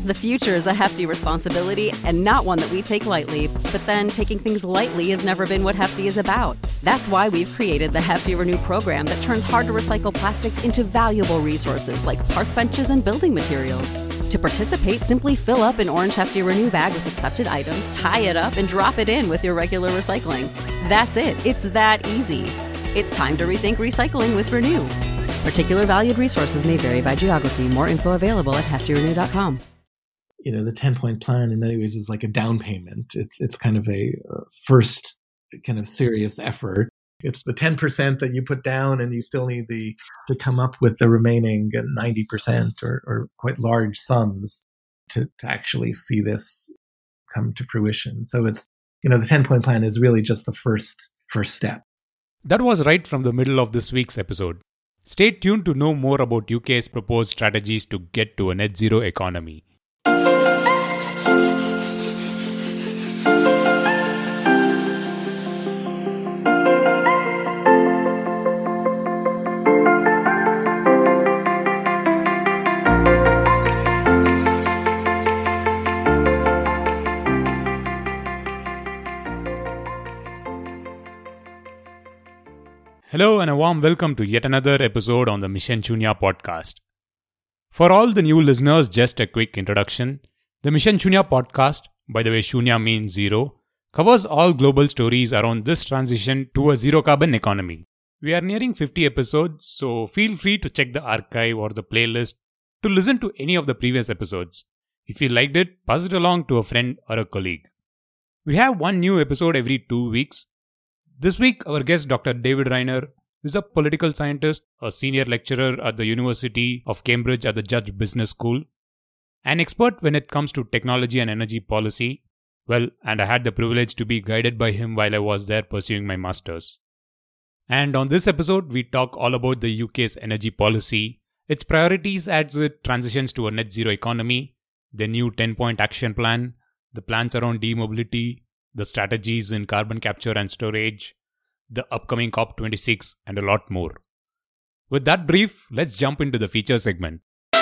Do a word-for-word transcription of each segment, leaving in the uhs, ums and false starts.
The future is a hefty responsibility and not one that we take lightly, but then taking things lightly has never been what Hefty is about. That's why we've created the Hefty Renew program that turns hard-to-recycle plastics into valuable resources like park benches and building materials. To participate, simply fill up an orange Hefty Renew bag with accepted items, tie it up, and drop it in with your regular recycling. That's it. It's that easy. It's time to rethink recycling with Renew. Particular valued resources may vary by geography. More info available at hefty renew dot com. You know, the ten-point plan in many ways is like a down payment. It's it's kind of a uh, first kind of serious effort. It's the ten percent that you put down, and you still need the to come up with the remaining ninety percent or, or quite large sums to, to actually see this come to fruition. So it's, you know, the ten-point plan is really just the first first step. That was right from the middle of this week's episode. Stay tuned to know more about U K's proposed strategies to get to a net zero economy. Hello and a warm welcome to yet another episode on the Mission Shunya podcast. For all the new listeners, just a quick introduction. The Mission Shunya podcast, by the way Shunya means zero, covers all global stories around this transition to a zero carbon economy. We are nearing fifty episodes, so feel free to check the archive or the playlist to listen to any of the previous episodes. If you liked it, pass it along to a friend or a colleague. We have one new episode every two weeks. This week, our guest Doctor David Reiner is a political scientist, a senior lecturer at the University of Cambridge at the Judge Business School, an expert when it comes to technology and energy policy. Well, and I had the privilege to be guided by him while I was there pursuing my master's. And on this episode, we talk all about the U K's energy policy, its priorities as it transitions to a net zero economy, the new ten-point action plan, the plans around e-mobility, the strategies in carbon capture and storage, the upcoming COP twenty-six, and a lot more. With that brief, let's jump into the feature segment.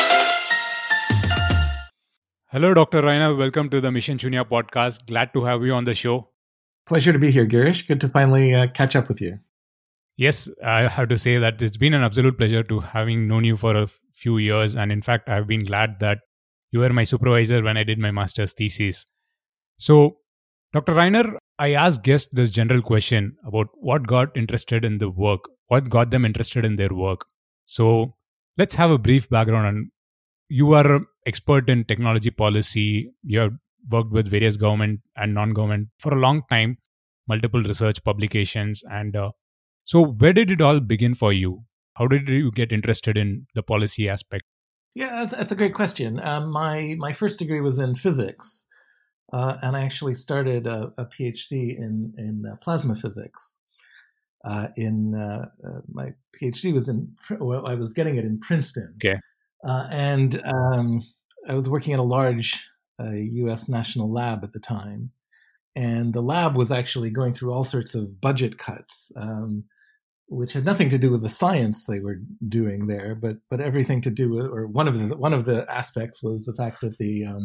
Hello, Doctor Reiner. Welcome to the Mission Shunya podcast. Glad to have you on the show. Pleasure to be here, Girish. Good to finally uh, catch up with you. Yes, I have to say that it's been an absolute pleasure to having known you for a few years. And in fact, I've been glad that you were my supervisor when I did my master's thesis. So, Doctor Reiner, I asked guests this general question about what got interested in the work, what got them interested in their work. So let's have a brief background on, you are an expert in technology policy, you have worked with various government and non-government for a long time, multiple research publications. And uh, so where did it all begin for you? How did you get interested in the policy aspect? Yeah, that's, that's a great question. Um, my, my first degree was in physics. Uh, and I actually started a, a PhD in in uh, plasma physics. Uh, in uh, uh, my PhD was in well, I was getting it in Princeton. Okay. Uh, and um, I was working at a large uh, U S national lab at the time, and the lab was actually going through all sorts of budget cuts, um, which had nothing to do with the science they were doing there, but but everything to do with, or one of the one of the aspects was the fact that the um,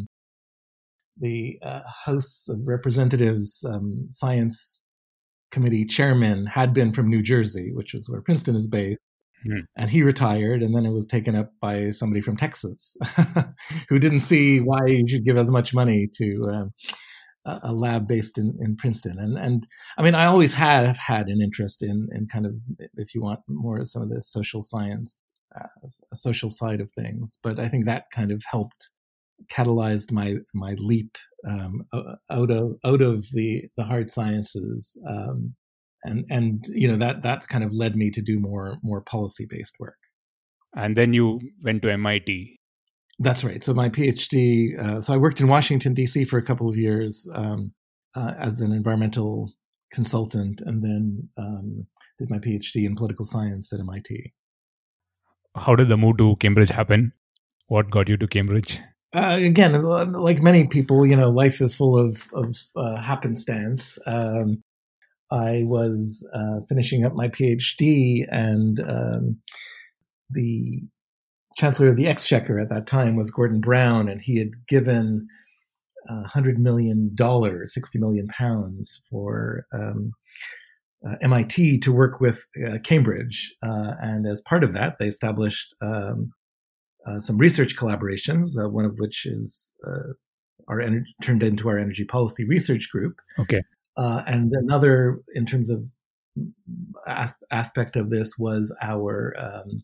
The uh, House of Representatives um, Science Committee chairman had been from New Jersey, which is where Princeton is based, mm. and he retired, and then it was taken up by somebody from Texas who didn't see why you should give as much money to uh, a lab based in, in Princeton. And, and I mean, I always have had an interest in, in kind of, if you want, more of some of the social science, uh, social side of things, but I think that kind of helped catalyzed my my leap um, out of out of the, the hard sciences, um, and and you know that that kind of led me to do more more policy based work. And then you went to M I T. That's right. So my PhD. Uh, so I worked in Washington D C for a couple of years um, uh, as an environmental consultant, and then um, did my PhD in political science at M I T. How did the move to Cambridge happen? What got you to Cambridge? Uh, again, like many people, you know, life is full of, of uh, happenstance. Um, I was uh, finishing up my PhD, and um, the Chancellor of the Exchequer at that time was Gordon Brown, and he had given uh, one hundred million dollars, sixty million pounds for um, uh, M I T to work with uh, Cambridge. Uh, and as part of that, they established um, uh, some research collaborations, uh, one of which is uh, our ener- turned into our Energy Policy Research Group. Okay. Uh, and another, in terms of as- aspect of this, was our um,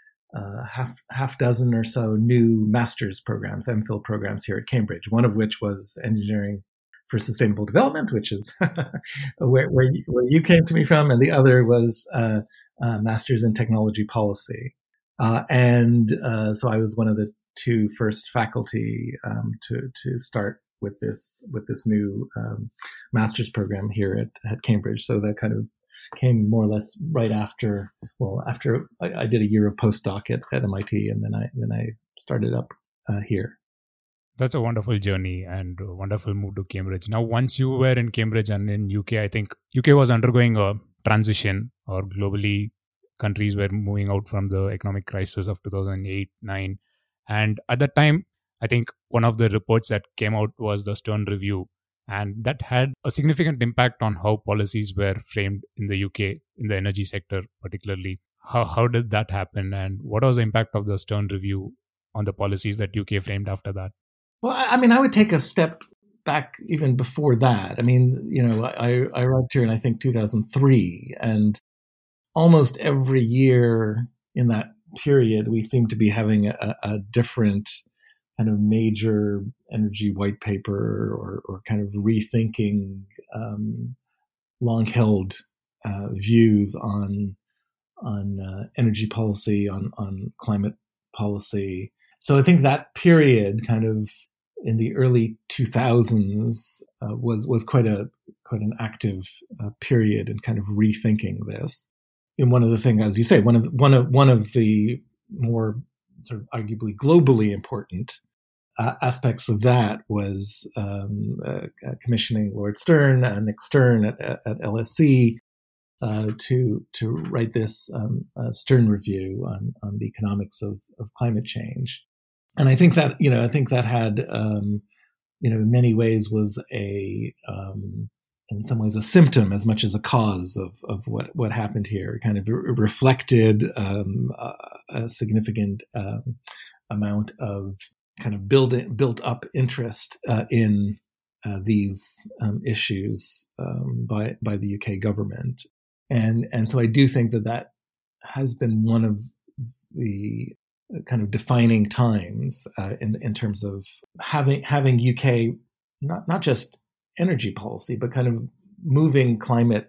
uh, half half dozen or so new master's programs, MPhil programs here at Cambridge. One of which was Engineering for Sustainable Development, which is where, where, you, where you came to me from, and the other was uh, uh, Masters in Technology Policy. Uh, and uh, so I was one of the two first faculty um, to to start with this with this new um, master's program here at, at Cambridge. So that kind of came more or less right after. Well, after I, I did a year of postdoc at, at M I T, and then I then I started up uh, here. That's a wonderful journey and a wonderful move to Cambridge. Now, once you were in Cambridge and in U K, I think U K was undergoing a transition, or globally, countries were moving out from the economic crisis of two thousand eight nine. And at that time, I think one of the reports that came out was the Stern Review. And that had a significant impact on how policies were framed in the U K, in the energy sector particularly. How how did that happen? And what was the impact of the Stern Review on the policies that U K framed after that? Well, I mean, I would take a step back even before that. I mean, you know, I, I arrived here in, I think, two thousand three, and almost every year in that period, we seem to be having a, a different kind of major energy white paper, or, or kind of rethinking um, long-held uh, views on on uh, energy policy, on on climate policy. So I think that period, kind of in the early two thousands, uh, was was quite a quite an active uh, period in kind of rethinking this. And one of the things, as you say, one of one of one of the more sort of arguably globally important uh, aspects of that was um, uh, commissioning Lord Stern, uh, Nick Stern at, at L S C, uh, to to write this um, uh, Stern Review on on the economics of of climate change. And I think that, you know, I think that had, um, you know, in many ways was a, um, in some ways, a symptom as much as a cause of, of what, what happened here. It kind of re- reflected um, a, a significant um, amount of kind of building, built up interest uh, in uh, these um, issues um, by by the U K government. And, and so I do think that that has been one of the kind of defining times uh, in in terms of having having U K not not just energy policy, but kind of moving climate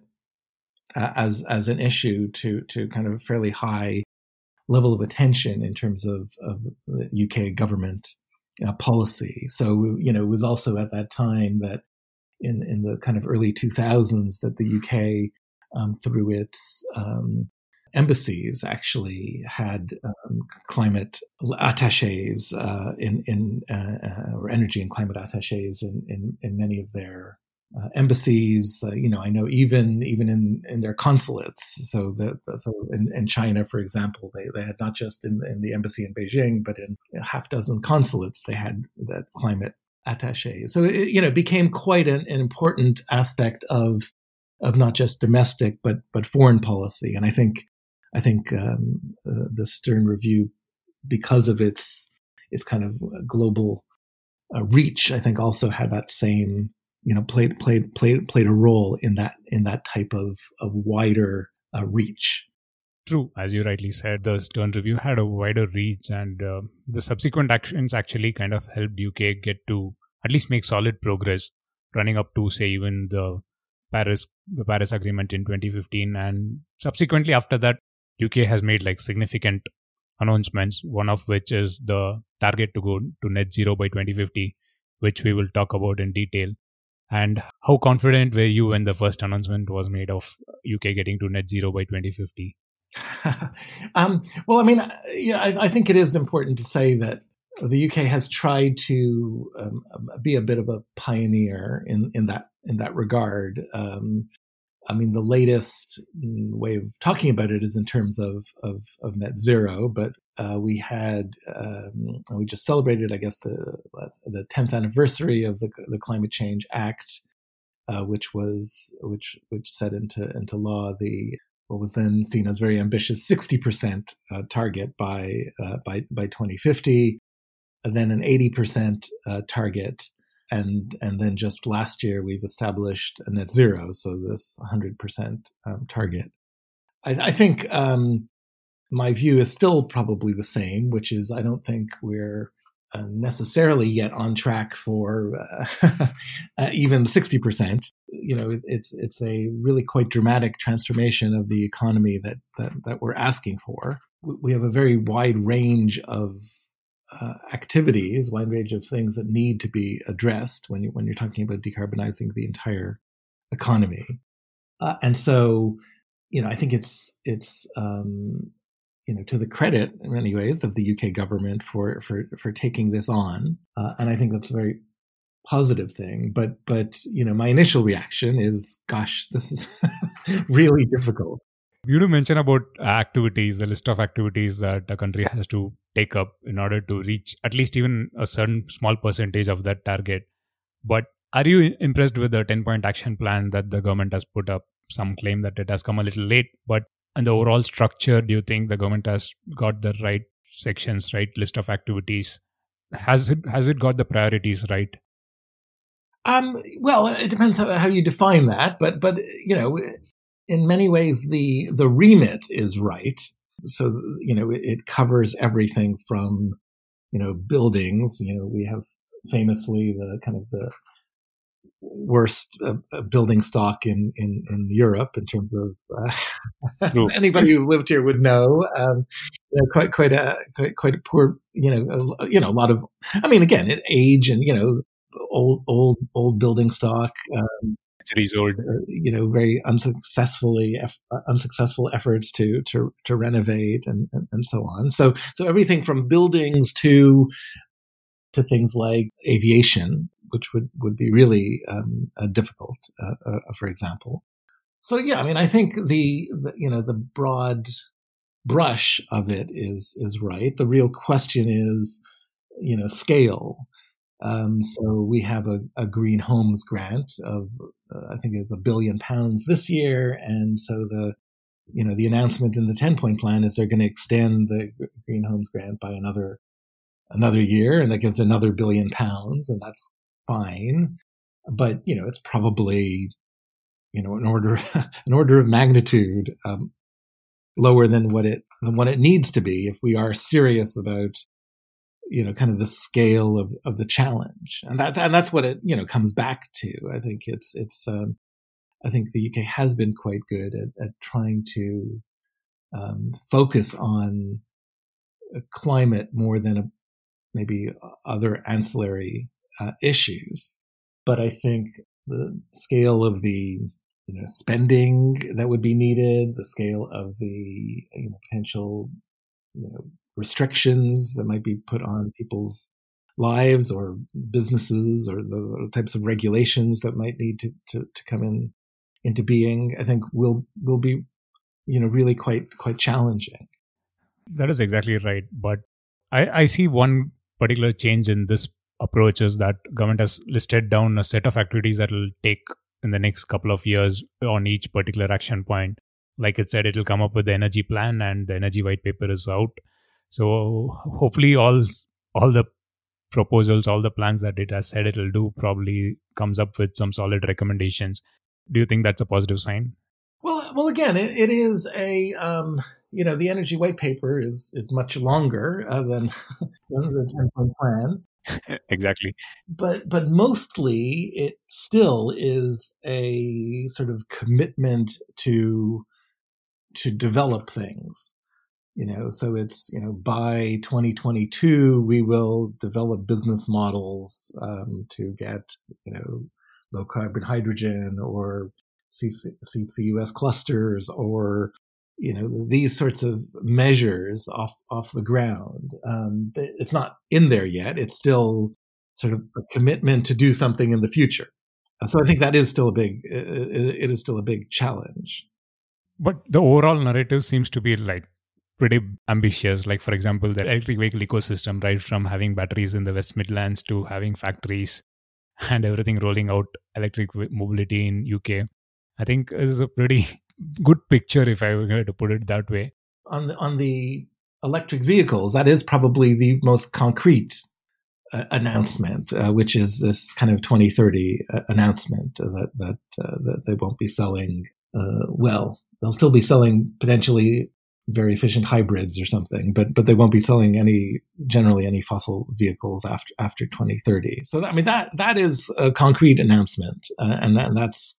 uh, as as an issue to to kind of fairly high level of attention in terms of, of the U K government uh, policy. So, you know, it was also at that time that in in the kind of early two thousands that the U K um, through its um, embassies actually had um, climate attaches uh, in in uh, or energy and climate attaches in in, in many of their uh, embassies. Uh, you know, I know even even in, in their consulates. So that so in, in China, for example, they, they had not just in, in the embassy in Beijing, but in a half dozen consulates they had that climate attache. So it, you know, it became quite an, an important aspect of of not just domestic but but foreign policy. And I think. I think um, uh, the Stern Review, because of its its kind of global uh, reach, I think also had that same, you know, played played played played a role in that in that type of of wider uh, reach. True, as you rightly said, the Stern Review had a wider reach, and uh, the subsequent actions actually kind of helped U K get to at least make solid progress, running up to, say, even the Paris the Paris Agreement in twenty fifteen, and subsequently after that, U K has made like significant announcements, one of which is the target to go to net zero by twenty fifty, which we will talk about in detail. And how confident were you when the first announcement was made of U K getting to net zero by twenty fifty? um, well, I mean, yeah, I, I think it is important to say that the U K has tried to um, be a bit of a pioneer in, in that in that regard. Um, I mean, the latest way of talking about it is in terms of, of, of net zero, but Uh, we had um, we just celebrated, I guess, the the tenth anniversary of the the Climate Change Act, uh, which was which which set into into law the what was then seen as very ambitious sixty percent uh, target by uh, by by twenty fifty, and then an eighty percent uh, target, and and then just last year we've established a net zero, so this one hundred percent um, target. I, I think. Um, My view is still probably the same, which is I don't think we're uh, necessarily yet on track for uh, uh, even sixty percent. You know, it, it's it's a really quite dramatic transformation of the economy that that, that we're asking for. We have a very wide range of uh, activities, wide range of things that need to be addressed when you when you're talking about decarbonizing the entire economy, uh, and so you know I think it's it's. Um, you know, to the credit in many ways of the U K government for for for taking this on, uh, and I think that's a very positive thing. But but you know, my initial reaction is, gosh, this is really difficult. You do mention about activities, the list of activities that a country has to take up in order to reach at least even a certain small percentage of that target. But are you impressed with the ten-point action plan that the government has put up? Some claim that it has come a little late, but and the overall structure, do you think the government has got the right sections, right list of activities? Has it has it got the priorities right? Um, well, it depends how, how you define that, but but you know, in many ways the the remit is right. So you know, it, it covers everything from you know buildings. You know, we have famously the kind of the worst uh, building stock in, in, in Europe in terms of uh, anybody who's lived here would know. Um, you know, quite quite a quite, quite a poor you know a, you know a lot of I mean again it age and you know old old old building stock. Um, old. Uh, you know, very unsuccessfully eff- unsuccessful efforts to to to renovate and, and and so on. So so everything from buildings to to things like aviation, which would, would be really um, uh, difficult, uh, uh, for example. So yeah, I mean, I think the, the you know the broad brush of it is is right. The real question is you know scale. Um, so we have a, a Green Homes grant of uh, I think it's a billion pounds this year, and so the you know the announcement in the ten-point plan is they're going to extend the Green Homes grant by another. another year, and that gives another billion pounds, and that's fine. But, you know, it's probably, you know, an order, an order of magnitude um, lower than what it, than what it needs to be if we are serious about, you know, kind of the scale of, of the challenge. And that, and that's what it, you know, comes back to. I think it's, it's, um, I think the U K has been quite good at, at trying to um, focus on climate more than a, maybe other ancillary uh, issues. But I think the scale of the you know spending that would be needed, the scale of the you know, potential you know restrictions that might be put on people's lives or businesses, or the types of regulations that might need to, to, to come in into being, I think will will be you know really quite quite challenging. That is exactly right. But I, I see one particular change in this approach is that government has listed down a set of activities that will take in the next couple of years on each particular action point. Like it said, it'll come up with the energy plan, and the energy white paper is out. So hopefully all all the proposals, all the plans that it has said it'll do probably comes up with some solid recommendations. Do you think that's a positive sign? Well, well, again, it, it is a, um, you know, the energy white paper is is much longer uh, than, than the ten-point plan. Exactly. But but mostly it still is a sort of commitment to to develop things. You know, so it's, you know, by twenty twenty-two, we will develop business models um, to get, you know, low carbon hydrogen or C C U S clusters, or you know these sorts of measures off off the ground. Um, it's not in there yet. It's still sort of a commitment to do something in the future. So I think that is still a big. It is still a big challenge. But the overall narrative seems to be like pretty ambitious. Like, for example, the electric vehicle ecosystem, right from having batteries in the West Midlands to having factories and everything rolling out electric mobility in U K. I think is a pretty good picture if I were to put it that way. On the, on the electric vehicles, that is probably the most concrete uh, announcement, uh, which is this kind of twenty thirty uh, announcement uh, that that uh, that they won't be selling. Uh, well, they'll still be selling potentially very efficient hybrids or something, but but they won't be selling any generally any fossil vehicles after after twenty thirty. So that, I mean that that is a concrete announcement, uh, and, that, and that's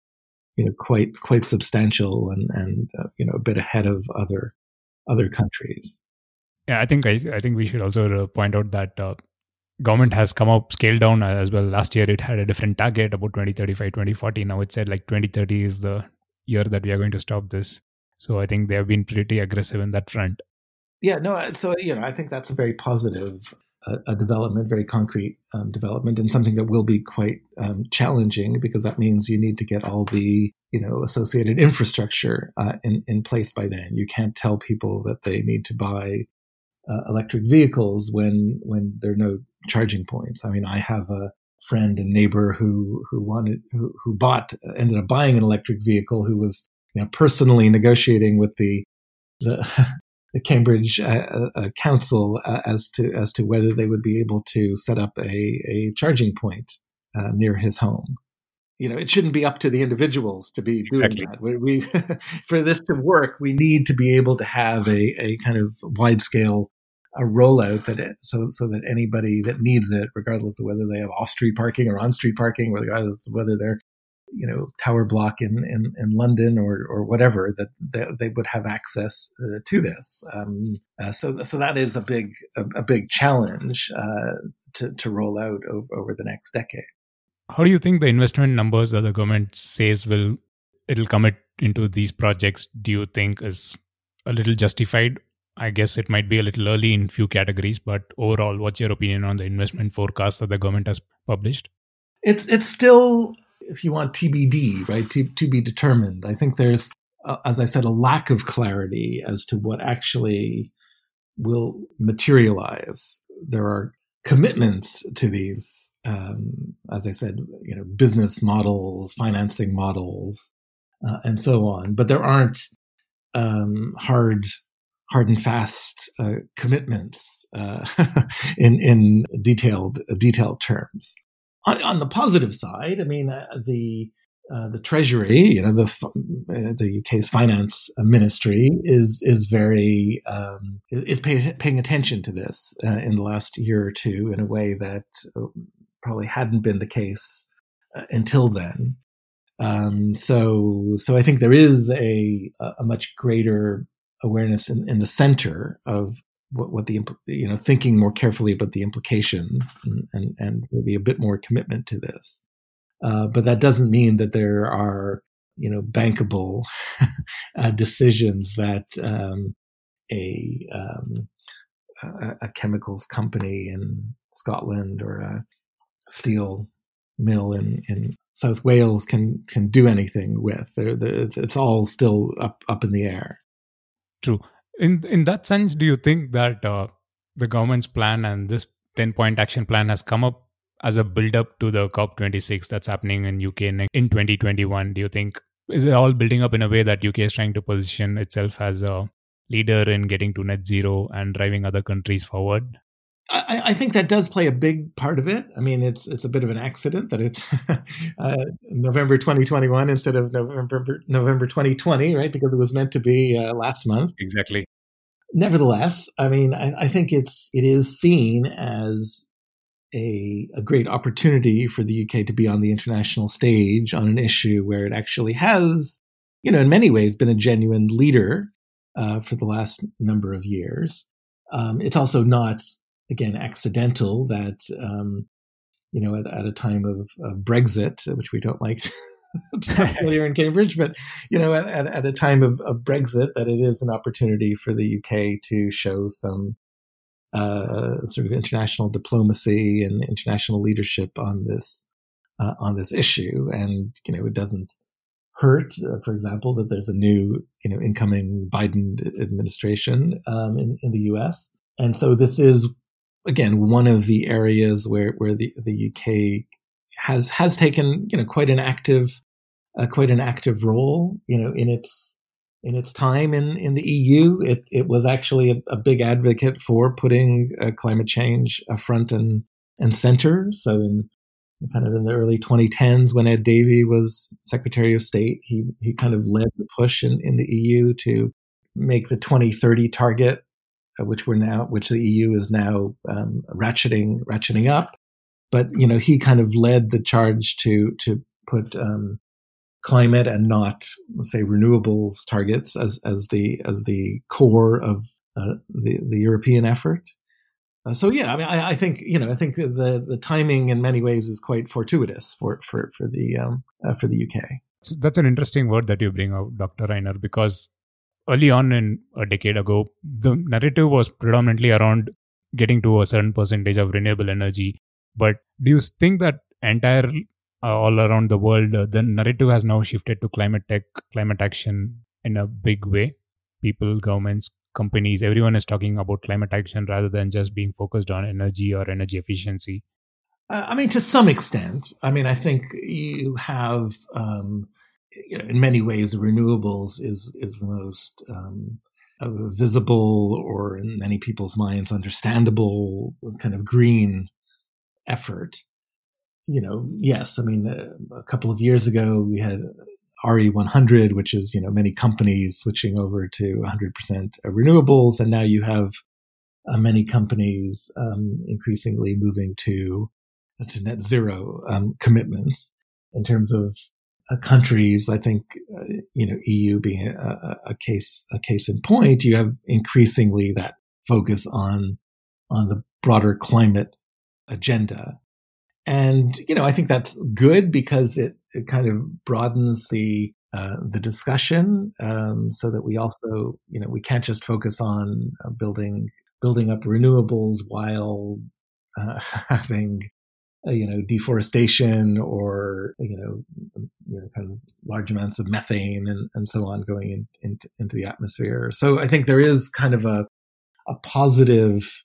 you know quite quite substantial and and uh, you know a bit ahead of other other countries. Yeah, I think I I think we should also point out that uh, government has come up scaled down as well. Last year it had a different target about twenty thirty-five, twenty forty. Now it said like twenty thirty is the year that we are going to stop this. So I think they have been pretty aggressive in that front. Yeah, no, so, you know, I think that's a very positive uh, a development, very concrete um, development, and something that will be quite um, challenging because that means you need to get all the, you know, associated infrastructure uh, in, in place by then. You can't tell people that they need to buy uh, electric vehicles when when there are no charging points. I mean, I have a friend and neighbor who who wanted who, who bought ended up buying an electric vehicle who was you know, personally negotiating with the the, the Cambridge uh, uh, Council uh, as to as to whether they would be able to set up a a charging point uh, near his home. You know, it shouldn't be up to the individuals to be doing Exactly. that. We, we for this to work, we need to be able to have a a kind of wide scale a rollout that it, so so that anybody that needs it, regardless of whether they have off street parking or on street parking, or regardless of whether they're you know, tower block in, in, in London or, or whatever, that they, they would have access uh, to this. Um, uh, so, so that is a big, a, a big challenge uh, to, to roll out over, over the next decade. How do you think the investment numbers that the government says will, it'll commit into these projects, do you think is a little justified? I guess it might be a little early in few categories, but overall, what's your opinion on the investment forecast that the government has published? It's, it's still, if you want, T B D, right? To, to be determined. I think there's, uh, as I said, a lack of clarity as to what actually will materialize. There are commitments to these, um, as I said, you know, business models, financing models, uh, and so on. But there aren't um, hard, hard and fast uh, commitments uh, in in detailed detailed terms. On, on the positive side, I mean, uh, the uh, the Treasury, you know, the uh, the U K's finance ministry is is very um, is pay, paying attention to this uh, in the last year or two in a way that probably hadn't been the case uh, until then. Um, so so I think there is a a much greater awareness in, in the center of What, what the you know thinking more carefully about the implications and and, and maybe a bit more commitment to this, uh, but that doesn't mean that there are you know bankable uh, decisions that um, a, um, a a chemicals company in Scotland or a steel mill in, in South Wales can can do anything with. They're, they're, it's all still up up in the air. True. In in that sense, do you think that uh, the government's plan and this ten-point action plan has come up as a build-up to the COP twenty-six that's happening in U K in twenty twenty-one? Do you think, is it all building up in a way that U K is trying to position itself as a leader in getting to net zero and driving other countries forward? I, I think that does play a big part of it. I mean, it's it's a bit of an accident that it's uh, November twenty twenty-one instead of November November twenty twenty, right? Because it was meant to be uh, last month. Exactly. Nevertheless, I mean, I, I think it's it is seen as a a great opportunity for the U K to be on the international stage on an issue where it actually has, you know, in many ways been a genuine leader uh, for the last number of years. Um, it's also not, again, accidental that, um, you know, at, at a time of, of Brexit, which we don't like to talk about here in Cambridge, but, you know, at, at, at a time of, of Brexit, that it is an opportunity for the U K to show some uh, sort of international diplomacy and international leadership on this uh, on this issue. And, you know, it doesn't hurt, uh, for example, that there's a new, you know, incoming Biden administration um, in, in the U S. And so this is, again, one of the areas where, where the, the U K has has taken, you know, quite an active, uh, quite an active role, you know, in its in its time in, in the E U. It it was actually a, a big advocate for putting uh, climate change uh, front and and center. So in kind of in the early twenty tens, when Ed Davey was Secretary of State, he he kind of led the push in, in the E U to make the twenty thirty target, uh, which we're now, which the E U is now um, ratcheting ratcheting up. But you know, he kind of led the charge to to put um, climate and not, say, renewables targets as as the as the core of uh, the the European effort. Uh, so yeah, I mean, I, I think you know, I think the the timing in many ways is quite fortuitous for for for the um, uh, for the U K. So that's an interesting word that you bring out, Doctor Reiner, because early on in a decade ago, the narrative was predominantly around getting to a certain percentage of renewable energy. But do you think that entire uh, all around the world, uh, the narrative has now shifted to climate tech, climate action in a big way? People, governments, companies, everyone is talking about climate action rather than just being focused on energy or energy efficiency. Uh, I mean, to some extent. I mean, I think you have, um, you know, in many ways, renewables is is the most um, uh, visible, or in many people's minds, understandable kind of green effort. You know, yes, I mean, uh, a couple of years ago, we had R E one hundred, which is, you know, many companies switching over to one hundred percent renewables. And now you have uh, many companies um, increasingly moving to, to net zero um, commitments. In terms of uh, countries, I think, uh, you know, E U being a, a, a case a case in point, you have increasingly that focus on on the broader climate agenda. And, you know, I think that's good because it, it kind of broadens the uh, the discussion um, so that we also, you know, we can't just focus on uh, building building up renewables while uh, having, uh, you know, deforestation or, you know, you know, kind of large amounts of methane and, and so on going in, in, into the atmosphere. So I think there is kind of a a positive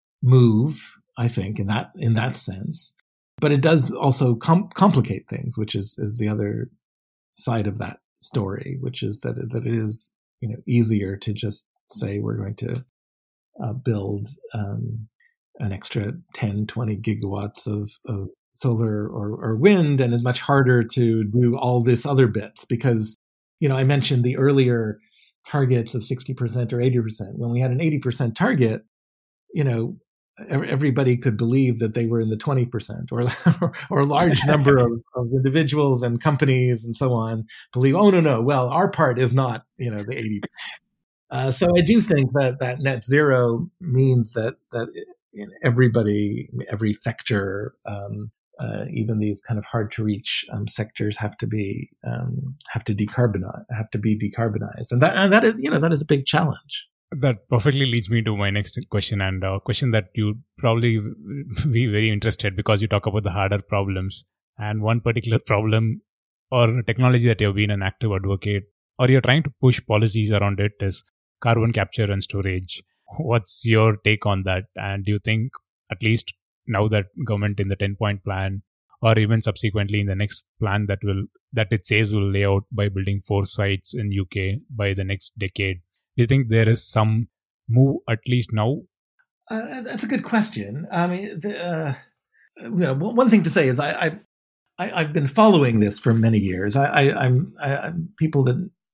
move, I think, in that in that sense. But it does also com- complicate things, which is, is the other side of that story, which is that that it is, you know, easier to just say we're going to uh, build um, an extra ten, twenty gigawatts of, of solar or, or wind, and it's much harder to do all this other bits because, you know, I mentioned the earlier targets of sixty percent or eighty percent. When we had an eighty percent target, you know, everybody could believe that they were in the twenty percent or, or a large number of, of individuals and companies and so on believe, oh, no, no, well, our part is not, you know, the eighty percent. Uh, so I do think that that net zero means that, that you know, everybody, every sector, um, uh, even these kind of hard to reach um, sectors have to be, um, have to decarbonize, have to be decarbonized. And that, and that is, you know, that is a big challenge. That perfectly leads me to my next question, and a question that you probably be very interested because you talk about the harder problems. And one particular problem or technology that you've been an active advocate or you're trying to push policies around it is carbon capture and storage. What's your take on that? And do you think, at least now that government in the ten-point plan or even subsequently in the next plan that will that it says will lay out by building four sites in U K by the next decade, do you think there is some move, at least now? Uh, that's a good question. I mean, the, uh, you know, one thing to say is I, I, I, I've been following this for many years. I, I, I'm, I, I'm people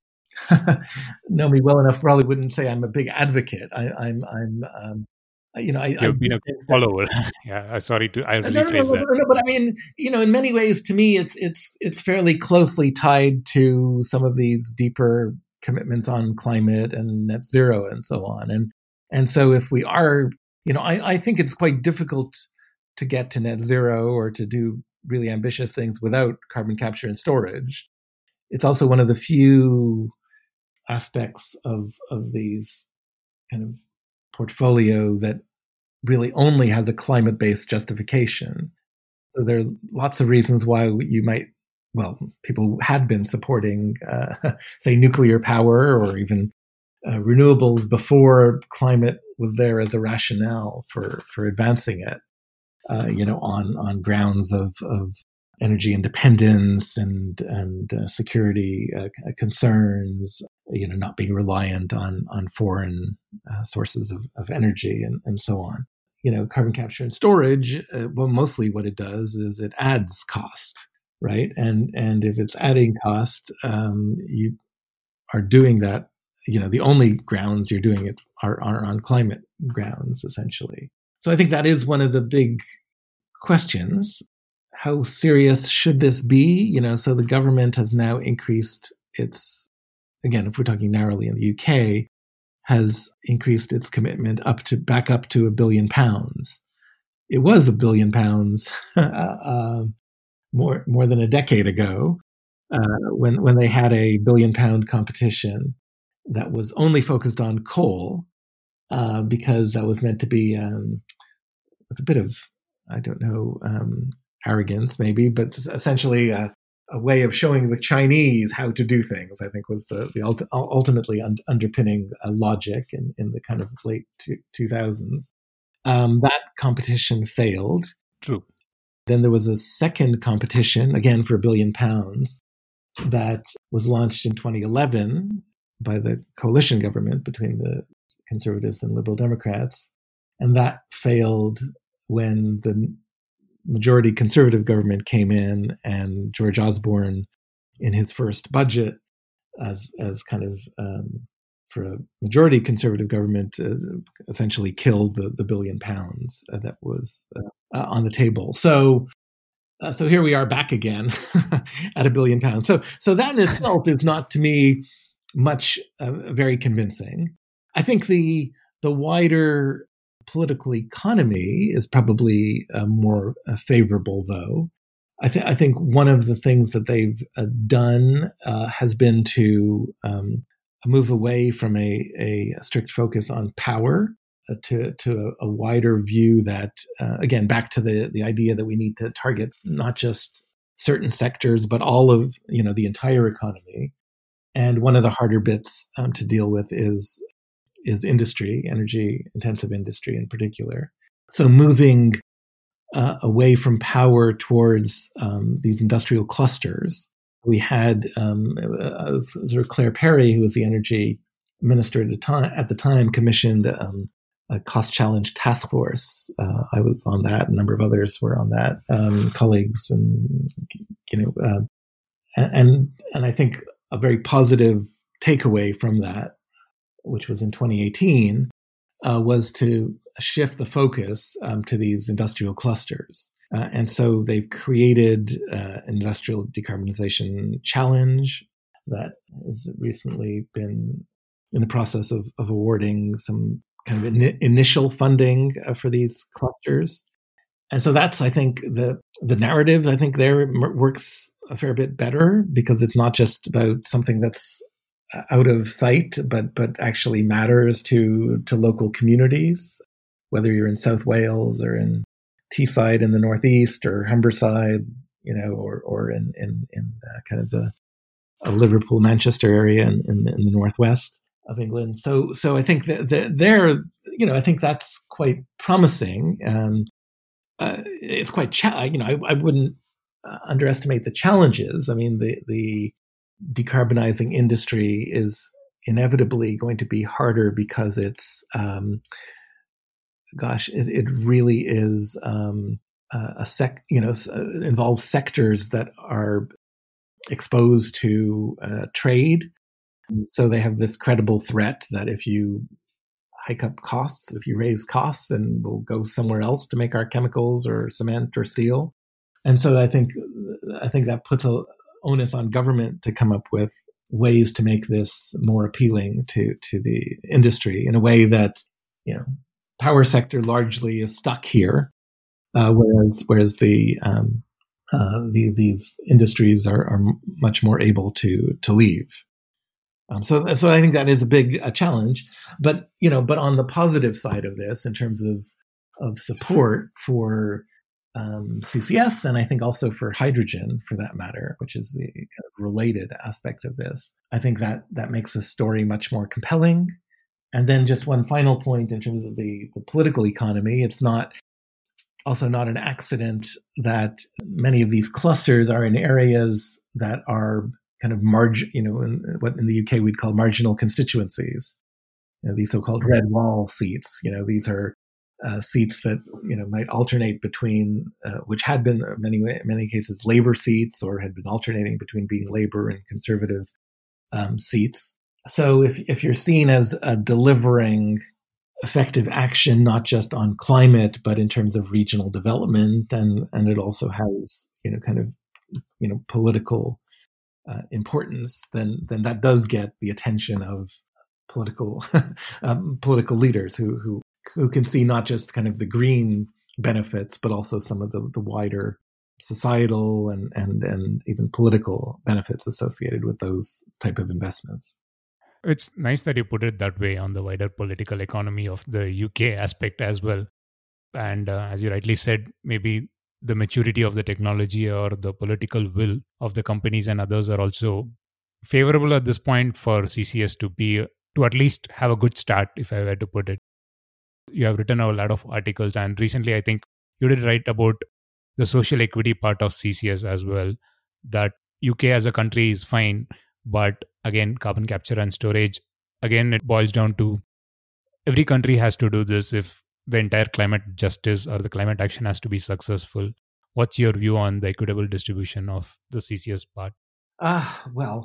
that know me well enough probably wouldn't say I'm a big advocate. I, I'm, I'm, um, you know, I, You've I've been a follower. yeah, sorry to I rephrase no, no, no, no, that. No, no, but I mean, you know, in many ways, to me, it's it's it's fairly closely tied to some of these deeper commitments on climate and net zero and so on. And and so if we are, you know, I, I think it's quite difficult to get to net zero or to do really ambitious things without carbon capture and storage. It's also one of the few aspects of of these kind of portfolio that really only has a climate-based justification. So there are lots of reasons why you might well, people had been supporting, uh, say, nuclear power or even uh, renewables before climate was there as a rationale for, for advancing it, uh, you know, on, on grounds of, of energy independence and, and uh, security uh, concerns, you know, not being reliant on, on foreign uh, sources of, of energy and, and so on. You know, carbon capture and storage, uh, well, mostly what it does is it adds cost, right? And and if it's adding cost, um, you are doing that, you know, the only grounds you're doing it are, are on climate grounds, essentially. So I think that is one of the big questions. How serious should this be? You know, so the government has now increased its, again, if we're talking narrowly in the U K, has increased its commitment up to back up to a billion pounds. It was a billion pounds uh, more more than a decade ago uh, when when they had a billion pound competition that was only focused on coal uh, because that was meant to be um, with a bit of, I don't know, um, arrogance maybe, but essentially a, a way of showing the Chinese how to do things, I think was the, the ult- ultimately un- underpinning uh, logic in, in the kind of late two thousands. Um, that competition failed. True. Then there was a second competition, again for a billion pounds, that was launched in twenty eleven by the coalition government between the Conservatives and Liberal Democrats. And that failed when the majority Conservative government came in, and George Osborne, in his first budget, as as kind of um, for a majority Conservative government, uh, essentially killed the, the billion pounds uh, that was uh, uh, on the table. So, uh, so here we are back again at a billion pounds. So, so that in itself is not, to me, much uh, very convincing. I think the the wider political economy is probably uh, more uh, favorable, though. I, th- I think one of the things that they've uh, done uh, has been to um, move away from a, a strict focus on power uh, to, to a, a wider view that, uh, again, back to the, the idea that we need to target not just certain sectors, but all of, you know, the entire economy. And one of the harder bits um, to deal with is is industry, energy-intensive industry in particular. So moving uh, away from power towards um, these industrial clusters, we had um, uh, sort of Claire Perry, who was the energy minister at the time, at the time commissioned um, a cost challenge task force. Uh, I was on that. A number of others were on that, um, colleagues, and you know, uh, and and I think a very positive takeaway from that, which was in twenty eighteen, uh, was to shift the focus um, to these industrial clusters. Uh, and so they've created uh, an industrial decarbonization challenge that has recently been in the process of, of awarding some kind of in- initial funding uh, for these clusters. And so that's, I think, the the narrative, I think, there works a fair bit better, because it's not just about something that's out of sight, but but actually matters to to local communities, whether you're in South Wales or in Teesside in the northeast, or Humberside, you know, or or in in, in uh, kind of the uh, Liverpool, Manchester area in, in, in the northwest of England. So so I think that the, there, you know, I think that's quite promising. Um, uh, it's quite, cha- you know, I, I wouldn't uh, underestimate the challenges. I mean, the the decarbonizing industry is inevitably going to be harder because it's, um, gosh, it, it really is um, a sec, you know, it involves sectors that are exposed to uh, trade. So they have this credible threat that if you hike up costs, if you raise costs, then we'll go somewhere else to make our chemicals or cement or steel. And so I think, I think that puts a onus on government to come up with ways to make this more appealing to, to the industry in a way that, you know, power sector largely is stuck here, uh, whereas whereas the, um, uh, the these industries are, are much more able to to leave. Um, so so I think that is a big uh, challenge. But you know, but on the positive side of this, in terms of of support for um, C C S, and I think also for hydrogen, for that matter, which is the kind of related aspect of this. I think that that makes the story much more compelling. And then just one final point in terms of the, the political economy, it's not also not an accident that many of these clusters are in areas that are kind of margin, you know, in what in the U K we'd call marginal constituencies. You know, these so-called red wall seats. You know, these are uh, seats that you know might alternate between, uh, which had been in many many cases Labour seats, or had been alternating between being Labour and Conservative um, seats. So if if you're seen as uh, delivering effective action, not just on climate, but in terms of regional development, and and it also has you know kind of you know political uh, importance, then then that does get the attention of political um, political leaders who who who can see not just kind of the green benefits, but also some of the the wider societal and and and even political benefits associated with those type of investments. It's nice that you put it that way on the wider political economy of the U K aspect as well. And uh, as you rightly said, maybe the maturity of the technology or the political will of the companies and others are also favorable at this point for C C S to be, to at least have a good start, if I were to put it. You have written a lot of articles, and recently I think you did write about the social equity part of C C S as well, that U K as a country is fine, but again, carbon capture and storage, again, it boils down to every country has to do this if the entire climate justice or the climate action has to be successful. What's your view on the equitable distribution of the C C S part? Ah, uh, well,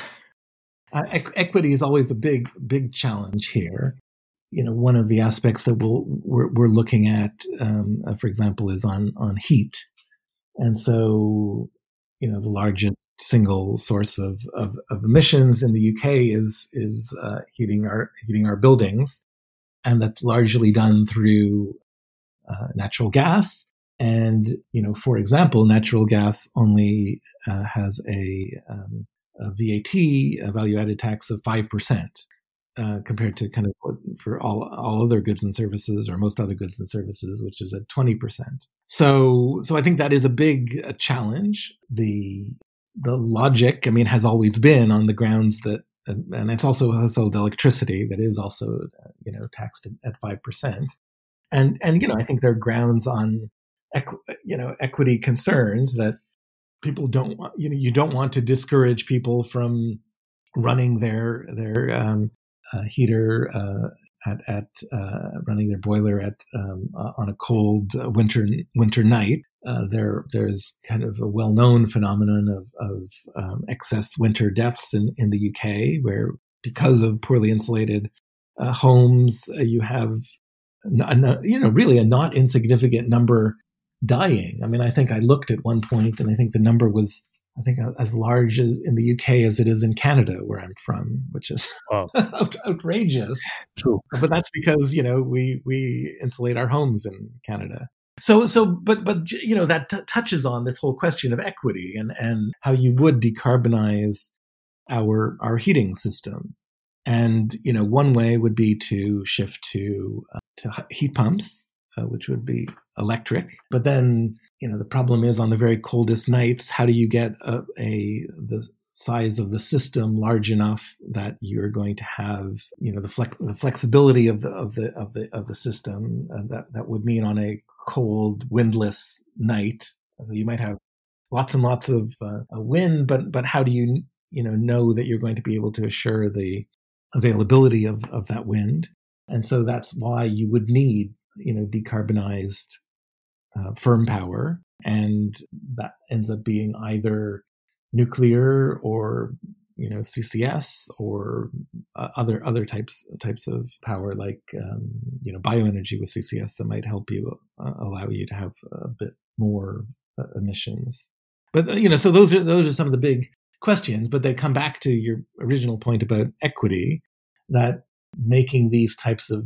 uh, e- equity is always a big, big challenge here. You know, one of the aspects that we'll, we're, we're looking at, um, uh, for example, is on, on heat. And so, you know, the largest single source of, of, of emissions in the U K is is uh, heating our heating our buildings, and that's largely done through uh, natural gas. And you know, for example, natural gas only uh, has a, um, a V A T, a value-added tax of five percent. Uh, compared to kind of what, for all all other goods and services, or most other goods and services, which is at twenty percent. So, so I think that is a big uh, challenge. The the logic, I mean, has always been on the grounds that, uh, and it's also household electricity that is also uh, you know taxed at five percent. And and you know I think there are grounds on equ- you know equity concerns that people don't want, you know you don't want to discourage people from running their their um, Uh, heater uh, at at uh, running their boiler at um, uh, on a cold uh, winter winter night. Uh, there there's kind of a well-known phenomenon of, of um, excess winter deaths in, in the U K, where because of poorly insulated uh, homes, uh, you have a, a, you know really a not insignificant number dying. I mean, I think I looked at one point, and I think the number was, I think, as large as in the U K as it is in Canada, where I'm from, which is wow. out, outrageous. True, but that's because you know we we insulate our homes in Canada. So so, but but you know that t- touches on this whole question of equity and and how you would decarbonize our our heating system. And you know, one way would be to shift to uh, to heat pumps, uh, which would be electric. But then, you know, the problem is on the very coldest nights, how do you get a, a the size of the system large enough that you're going to have, you know, the flex, the flexibility of the of the of the of the system uh, that that would mean on a cold, windless night. So you might have lots and lots of uh, wind, but but how do you you know know that you're going to be able to assure the availability of of that wind? And so that's why you would need, you know, decarbonized Uh, firm power, and that ends up being either nuclear or you know C C S or uh, other other types types of power, like um, you know bioenergy with C C S that might help you uh, allow you to have a bit more uh, emissions. But you know, so those are those are some of the big questions. But they come back to your original point about equity, that making these types of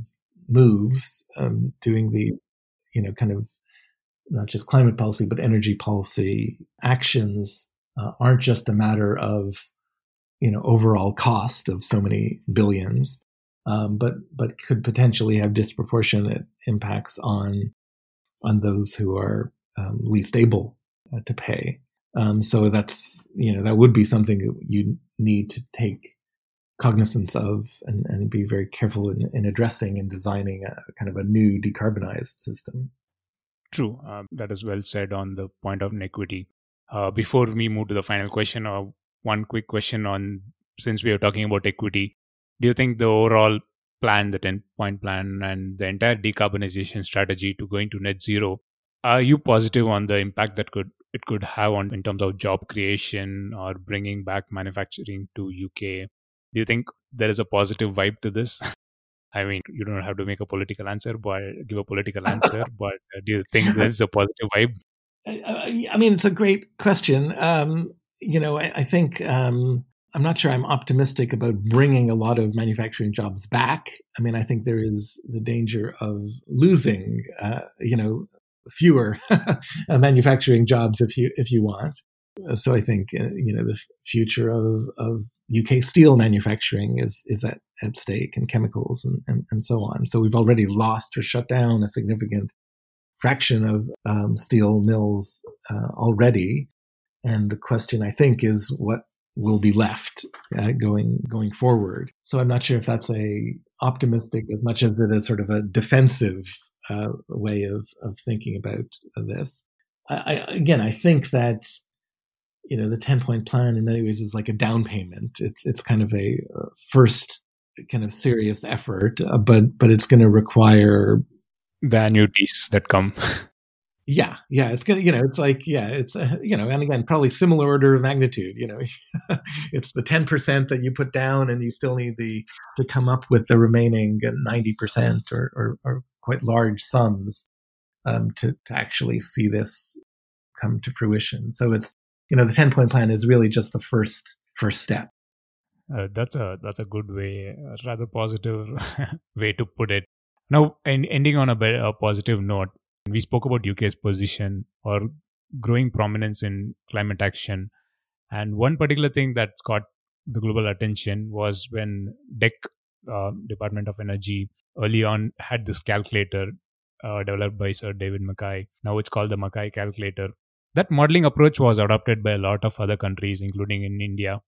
moves, um, doing these you know kind of not just climate policy, but energy policy actions uh, aren't just a matter of, you know, overall cost of so many billions, um, but but could potentially have disproportionate impacts on on those who are um, least able uh, to pay. Um, so that's, you know, that would be something that you need to take cognizance of and, and be very careful in, in addressing and designing a kind of a new decarbonized system. True. Um, that is well said on the point of inequity. Uh, before we move to the final question, uh, one quick question on, since we are talking about equity, do you think the overall plan, the ten-point plan and the entire decarbonization strategy to going to net zero, are you positive on the impact that could it could have on in terms of job creation or bringing back manufacturing to U K? Do you think there is a positive vibe to this? I mean, you don't have to make a political answer, but give a political answer. But uh, do you think this is a positive vibe? I, I mean, it's a great question. Um, you know, I, I think um, I'm not sure I'm optimistic about bringing a lot of manufacturing jobs back. I mean, I think there is the danger of losing, uh, you know, fewer manufacturing jobs if you if you want. So I think uh, you know the future of, of U K steel manufacturing is is at, at stake, and chemicals and, and, and so on. So we've already lost or shut down a significant fraction of um, steel mills uh, already. And the question, I think, is what will be left uh, going going forward. So I'm not sure if that's a optimistic as much as it is sort of a defensive uh, way of, of thinking about this. I, I, again, I think that you know, the ten-point plan in many ways is like a down payment. It's it's kind of a uh, first kind of serious effort, uh, but but it's going to require the annuities that come. Yeah, yeah, it's gonna, you know, it's like, yeah, it's uh, you know, and again, probably similar order of magnitude. You know, it's the ten percent that you put down, and you still need the to come up with the remaining ninety percent or, or or quite large sums um, to to actually see this come to fruition. So it's, you know, the ten-point plan is really just the first first step. Uh, that's a that's a good way, a rather positive way to put it. Now, and ending on a, bit, a positive note, we spoke about U K's position or growing prominence in climate action, and one particular thing that's got the global attention was when D E C, uh, Department of Energy, early on had this calculator uh, developed by Sir David Mackay. Now it's called the Mackay calculator. That modeling approach was adopted by a lot of other countries, including in India.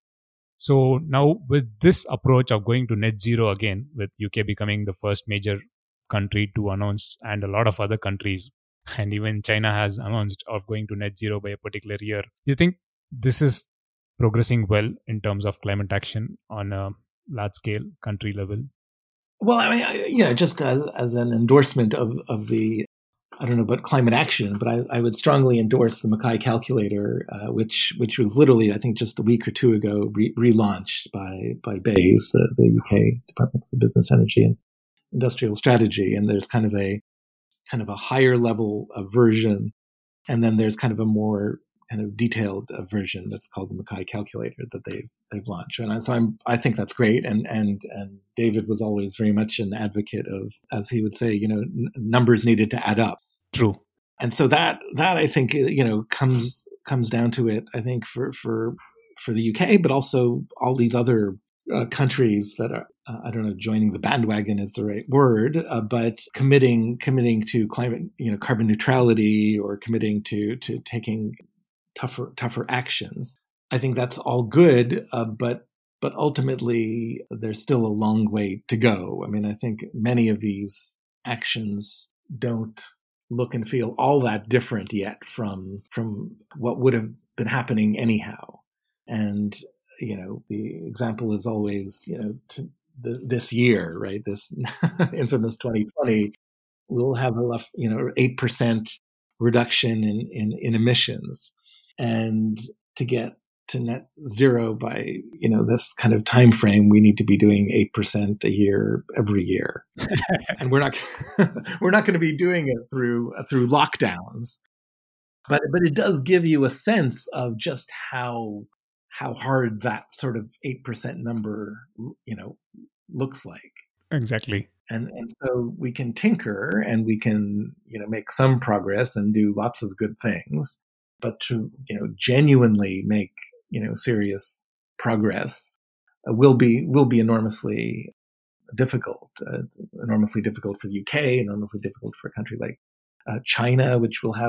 So now with this approach of going to net zero again, with U K becoming the first major country to announce, and a lot of other countries, and even China has announced of going to net zero by a particular year. Do you think this is progressing well in terms of climate action on a large scale country level? Well, I mean, I, yeah, just as, as an endorsement of, of the, I don't know about climate action, but I, I would strongly endorse the Mackay calculator, uh, which which was literally, I think, just a week or two ago re- relaunched by by BEIS, the, the U K Department for Business, Energy and Industrial Strategy. And there's kind of a kind of a higher level of version, and then there's kind of a more kind of detailed uh, version that's called the Mackay calculator that they've they've launched. And so I'm I think that's great. And and and David was always very much an advocate of, as he would say, you know, n- numbers needed to add up. True. And so that that I think, you know, comes comes down to it, I think, for for for the U K, but also all these other uh, countries that are, uh, I don't know, joining the bandwagon is the right word, uh, but committing committing to climate, you know, carbon neutrality, or committing to to taking tougher tougher actions. I think that's all good, uh, but but ultimately there's still a long way to go. I mean, I think many of these actions don't look and feel all that different yet from from what would have been happening anyhow. And, you know, the example is always, you know, to the, this year, right? This infamous twenty twenty, we'll have a, you know, eight percent reduction in, in, in emissions. And to get to net zero by, you know, this kind of time frame, we need to be doing eight percent a year every year. And we're not we're not going to be doing it through uh, through lockdowns. But but it does give you a sense of just how how hard that sort of eight percent number, you know, looks like. Exactly. And and so we can tinker, and we can, you know, make some progress and do lots of good things. But to, you know, genuinely make, you know, serious progress uh, will be will be enormously difficult. Uh, enormously difficult for the U K, enormously difficult for a country like uh, China, which will have,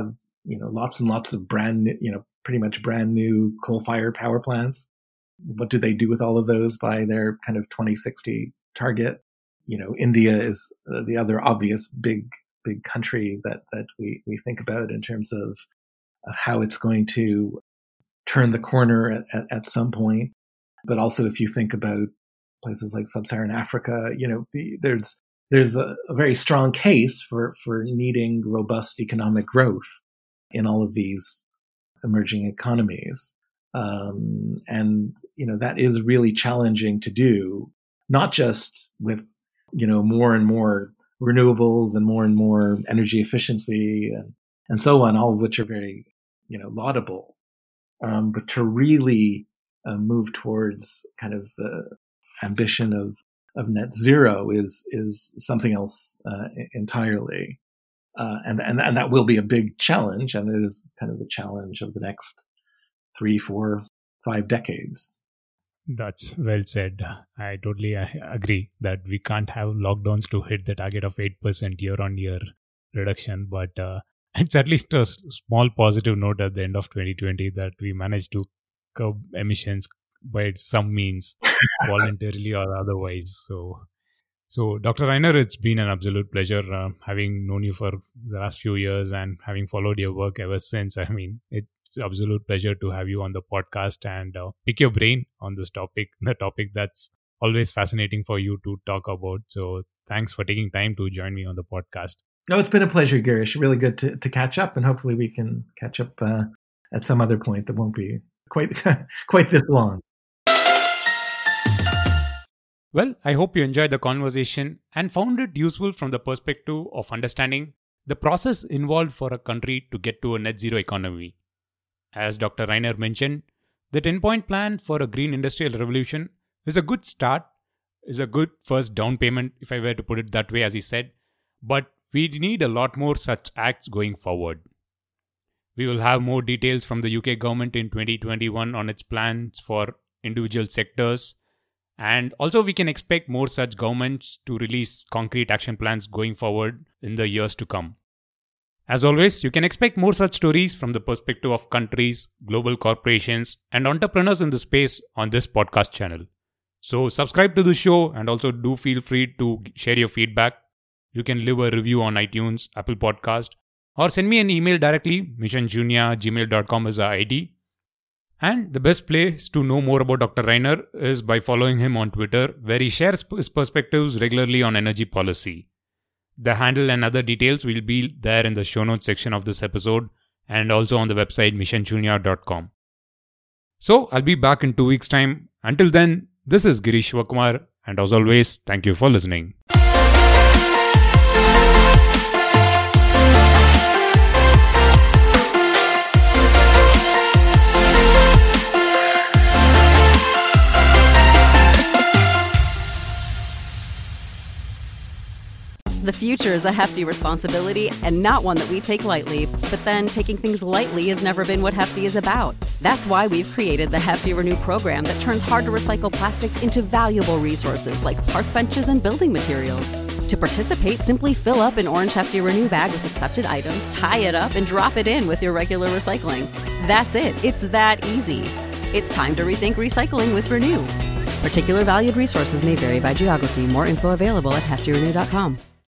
you know, lots and lots of brand new, you know, pretty much brand new coal-fired power plants. What do they do with all of those by their kind of twenty sixty target? You know, India is the other obvious big, big country that, that we, we think about in terms of how it's going to turn the corner at, at, at some point. But also if you think about places like sub-Saharan Africa, you know, the, there's there's a, a very strong case for, for needing robust economic growth in all of these emerging economies. Um, and, you know, that is really challenging to do, not just with, you know, more and more renewables and more and more energy efficiency and, and so on, all of which are very, you know, laudable. Um, but to really uh, move towards kind of the ambition of, of net zero is, is something else uh, entirely. Uh, and, and, and that will be a big challenge. And it is kind of the challenge of the next three, four, five decades. That's well said. I totally agree that we can't have lockdowns to hit the target of eight percent year-on-year reduction. But uh, it's at least a small positive note at the end of twenty twenty that we managed to curb emissions by some means, voluntarily or otherwise. So, so Doctor Reiner, it's been an absolute pleasure uh, having known you for the last few years and having followed your work ever since. I mean, it It's an absolute pleasure to have you on the podcast and uh, pick your brain on this topic, the topic that's always fascinating for you to talk about. So thanks for taking time to join me on the podcast. No, it's been a pleasure, Girish. Really good to, to catch up, and hopefully we can catch up uh, at some other point that won't be quite quite this long. Well, I hope you enjoyed the conversation and found it useful from the perspective of understanding the process involved for a country to get to a net zero economy. As Doctor Reiner mentioned, the ten-point plan for a green industrial revolution is a good start, is a good first down payment, if I were to put it that way, as he said. But we need a lot more such acts going forward. We will have more details from the U K government in twenty twenty-one on its plans for individual sectors. And also we can expect more such governments to release concrete action plans going forward in the years to come. As always, you can expect more such stories from the perspective of countries, global corporations, and entrepreneurs in the space on this podcast channel. So subscribe to the show and also do feel free to share your feedback. You can leave a review on iTunes, Apple Podcast, or send me an email directly. mission junior at gmail dot com is our I D. And the best place to know more about Doctor Reiner is by following him on Twitter, where he shares his perspectives regularly on energy policy. The handle and other details will be there in the show notes section of this episode and also on the website mission junior dot com. So I'll be back in two weeks' time. Until then, this is Girish Shivakumar, and as always, thank you for listening. The future is a hefty responsibility and not one that we take lightly, but then taking things lightly has never been what Hefty is about. That's why we've created the Hefty Renew program that turns hard-to-recycle plastics into valuable resources like park benches and building materials. To participate, simply fill up an orange Hefty Renew bag with accepted items, tie it up, and drop it in with your regular recycling. That's it. It's that easy. It's time to rethink recycling with Renew. Particular valued resources may vary by geography. More info available at hefty renew dot com.